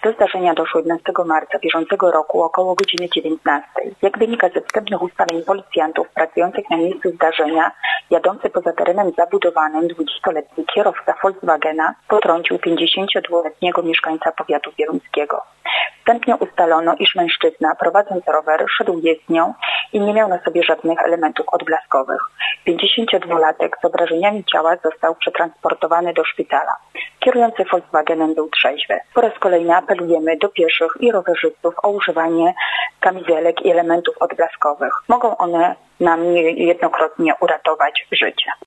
Do zdarzenia doszło 11 marca bieżącego roku około godziny 19. Jak wynika ze wstępnych ustaleń policjantów pracujących na miejscu zdarzenia, jadący poza terenem zabudowanym 20-letni kierowca Volkswagena potrącił 52-letniego mieszkańca powiatu wieluńskiego. Wstępnie ustalono, iż mężczyzna prowadząc rower szedł jezdnią i nie miał na sobie żadnych elementów odblaskowych. 52-latek z obrażeniami ciała został przetransportowany do szpitala. Kierujący Volkswagenem był trzeźwy. Po raz kolejny apelujemy do pieszych i rowerzystów o używanie kamizelek i elementów odblaskowych. Mogą one nam niejednokrotnie uratować życie.